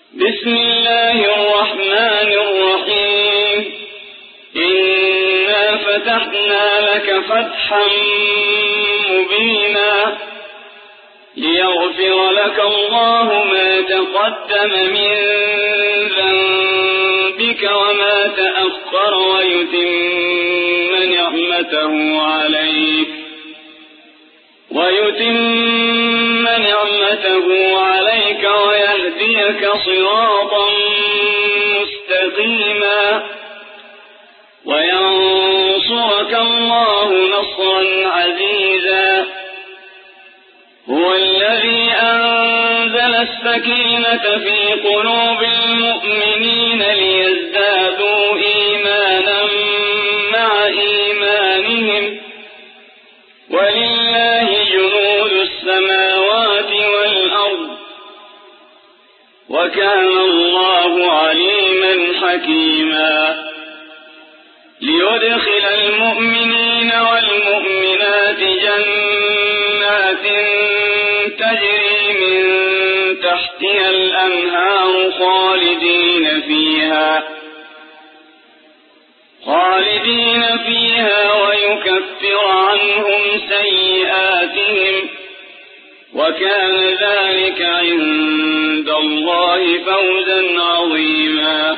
بسم الله الرحمن الرحيم إنا فتحنا لك فتحا مبينا ليغفر لك الله ما تقدم من ذنبك وما تأخر ويتم نعمته عليك ويهديك صراطا مستقيما وينصرك الله نصرا عزيزا هو الذي أنزل السكينة في قلوب المؤمنين ليزدادوا إيمانا مع إيمانهم ولله جنود السماوات والأرض وكان الله عليما حكيما ليدخل المؤمنين والمؤمنات جنات تجري من تحتها الأنهار خالدين فيها ويكفر عنهم سيئاتهم وكان ذلك عند الله فوزا عظيما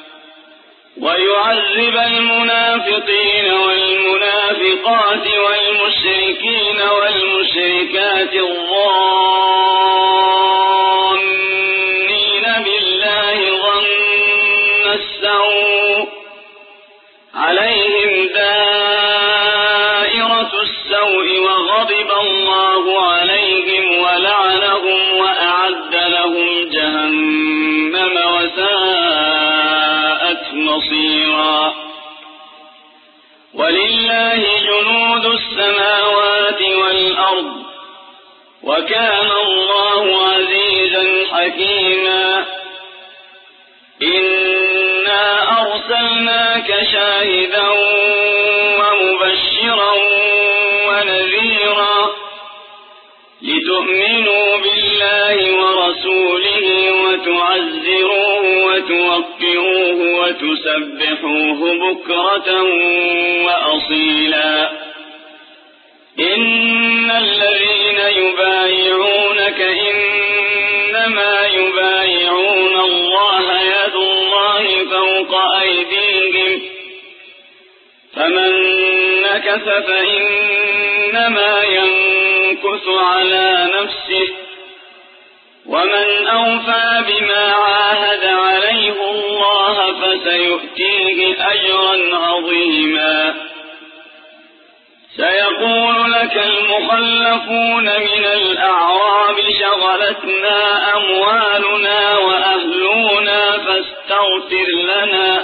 ويعذب المنافقين والمنافقات والمشركين والمشركات الظانين بالله ظن السوء عليهم دائرة السوء وغضب الله عليهم ولعنهم وأعد لهم جهنم وساءت مصيرا ولله جنود السماوات والأرض وكان الله عزيزا حكيما إنا أرسلناك شاهدا ومبشرا ونذيرا لتؤمنوا بالله ورسوله وتعزروه وتوقروه وتسبحوه بكرة وأصيلا إن الذين يبايعونك إنما يبايعون الله يد الله فوق أيديهم فمن نكث فإنما ينكث على نفسه ومن أوفى بما عاهد عليه الله فسيؤتيه أجرا عظيما سيقول لك المخلفون من الأعراب شغلتنا أموالنا وأهلنا فاستغفر لنا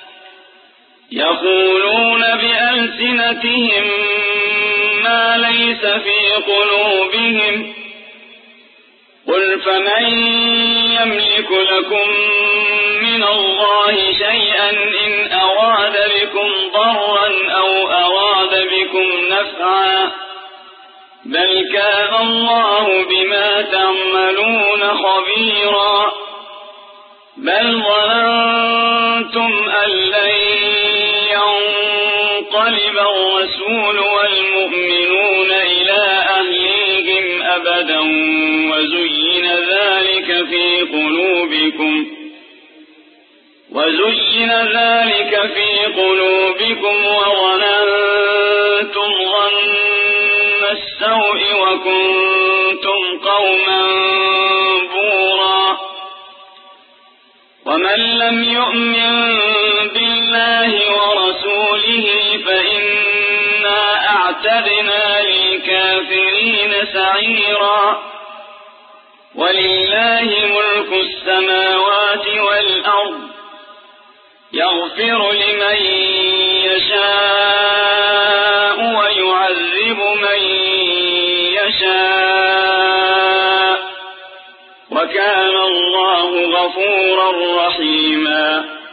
يقولون بألسنتهم ما ليس في قلوبهم قل فمن يملك لكم من الله شيئا إن أراد بكم ضرا أو أراد بكم نفعا بل كان الله بما تعملون خبيرا بل ظننتم أن لن ينقلب الرسول والمؤمنون إلى أهليهم أبدا وزين ذلك في قلوبكم وظننتم ظن السوء وكنتم قوما بورا ومن لم يؤمن بالله ورسوله فإنا أعتدنا للكافرين سعيرا ولله ملك السماوات والأرض يغفر لمن يشاء ويعذب من يشاء وكان الله غفورا رحيما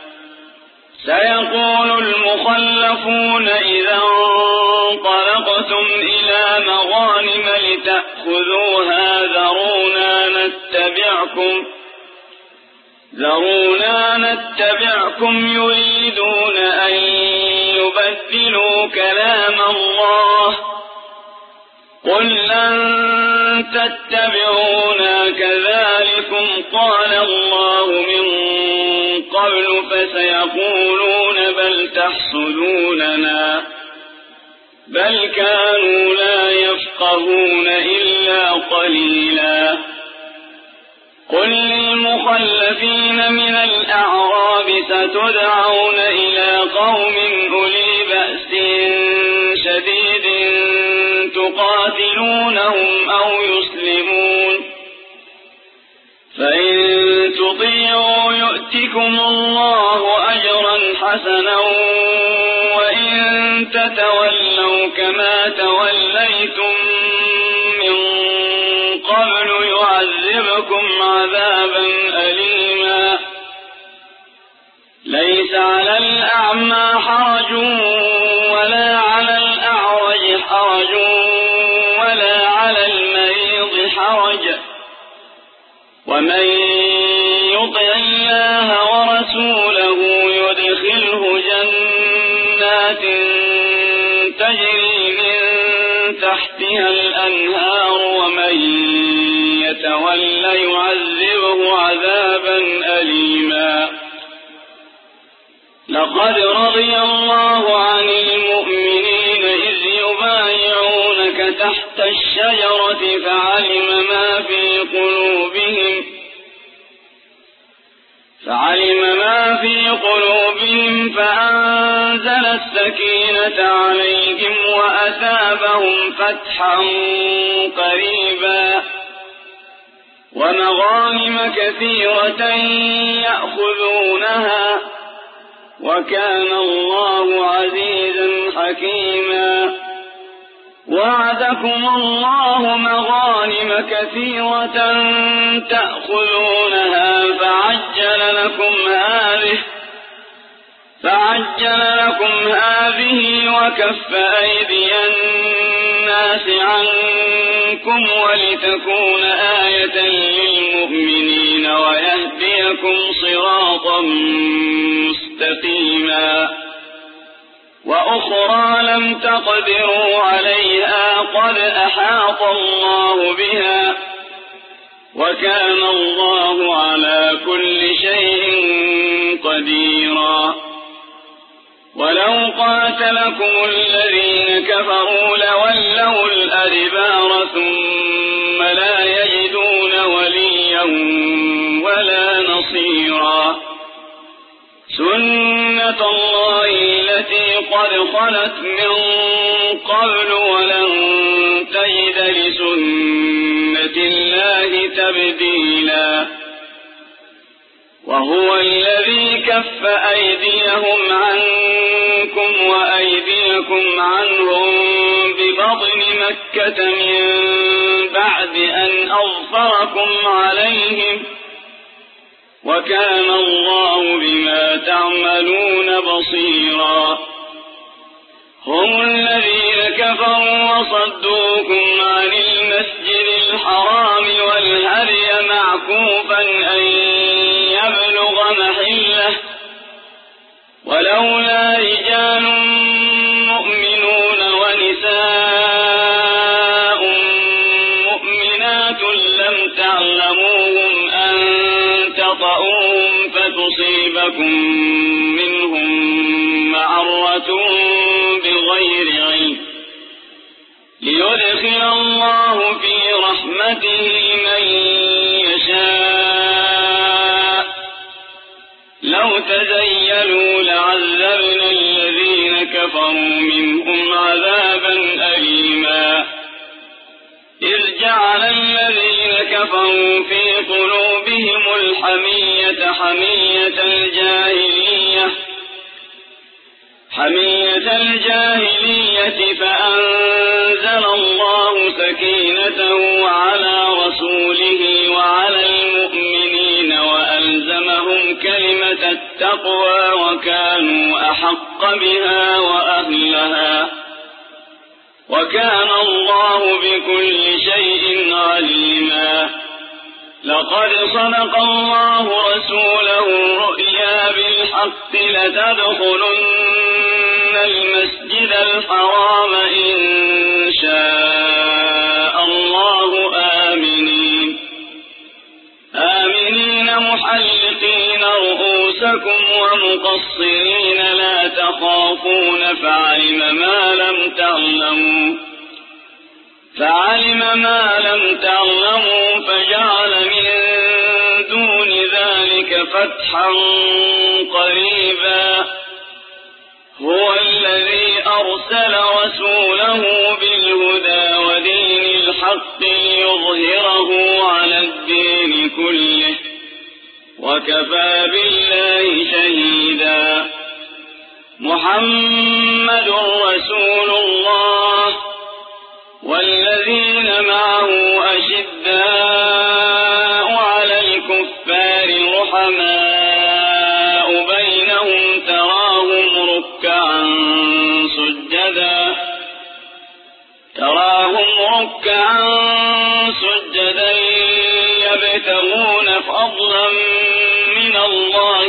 سيقول المخلفون إذا انطلقتم إلى مغانم لتأخذوها ذرونا نتبعكم ذرونا نتبعكم يريدون أن يبدلوا كلام الله قل لن تتبعونا كذلكم قال الله من قبل فسيقولون بل تحسدوننا بل كانوا لا يفقهون إلا قليلا قل للمخلفين من الأعراب ستدعون إلى قوم أولي بأس شديد تقاتلونهم أو يسلمون فإن تطيعوا يؤتكم الله أجرا حسنا وإن تتولوا كما توليتم من قبل يعذبكم عذابا أليما ليس على الأعمى حرج ولا على الأعرج حرج ولا على المريض حرج ومن يطع الله ورسوله يدخله جنات تجري من تحتها الأنهار ومن يتولى يعذبه عذابا أليما لقد رضي الله عن المؤمنين إذ يبايعونك تحت الشجرة فعلم ما في قلوبهم فأنزل السكينة عليهم وأثابهم فتحا قريبا ومغانم كثيرة يأخذونها وكان الله عزيزا حكيما وعدكم الله مغانم كثيرة تأخذونها فعجل لكم هذه وكف أيدي الناس عنكم ولتكون آية للمؤمنين ويهديكم صراطا مستقيما وأخرى لم تقدروا عليها قد أحاط الله بها وكان الله على كل شيء قديرا ولو قاتلكم الذين كفروا لولوا الأدبار ثم لا يجدون وليا ولا نصيرا سنة الله التي قد خلت من قبل ولن تجد لسنة الله تبديلا وهو الذي كف أيديهم عنكم وأيديكم عنهم ببطن مكة من بعد أن أظفركم عليهم وكان الله بما تعملون بصيرا هم الذين كفروا وصدوكم عن المسجد الحرام والهدي معكوفا أن يبلغ محله ولولا رجال مؤمنون ونساء مؤمنات لم تعلموهم أن تطؤوهم فتصيبكم منهم معرة بغير علم ليدخل الله في رحمته من يشاء لو تزيلوا لعذبنا الذين كفروا منهم عذابا أليما إذ جعل الذين كفروا في قلوبهم الحمية حمية الجاهلية فأنزل الله سكينته على رسوله وعلى المؤمنين وألزمهم كلمة التقوى وكانوا أحق بها وأهلها وكان الله بكل شيء عليما لقد صدق الله رسوله بالحق لتدخلن المسجد الحرام إن شاء الله آمنين محلقين رؤوسكم ومقصرين لا تخافون فعلم ما لم تعلموا فجعل من دون ذلك فتحا قريبا هو الذي أرسل رسوله بالهدى ودين الحق ليظهره على الدين كله وكفى بالله شهيدا محمد رسول الله والذين معه أشداء على الكفار رحماء بينهم تراهم ركعا سجدا يبتغون فضلا من الله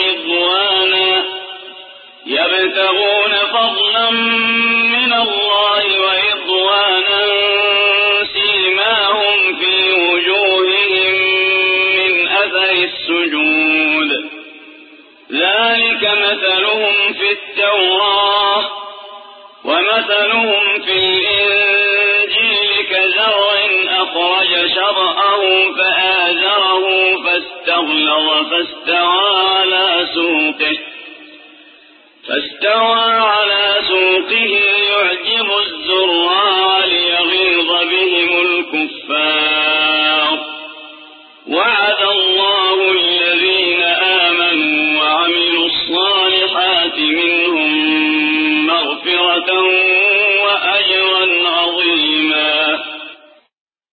ورضوانا سيماهم في وجوههم من أثر السجود ذلك مثلهم في التوراة ومثلهم في الإنجيل كزرع أخرج شطأه فآزره فاستغلظ فاستوى على سوقه يعجب الزراع ليغيظ بهم الكفار وعد الله الذين آمنوا وعملوا الصالحات منهم مغفرة وأجرا عظيما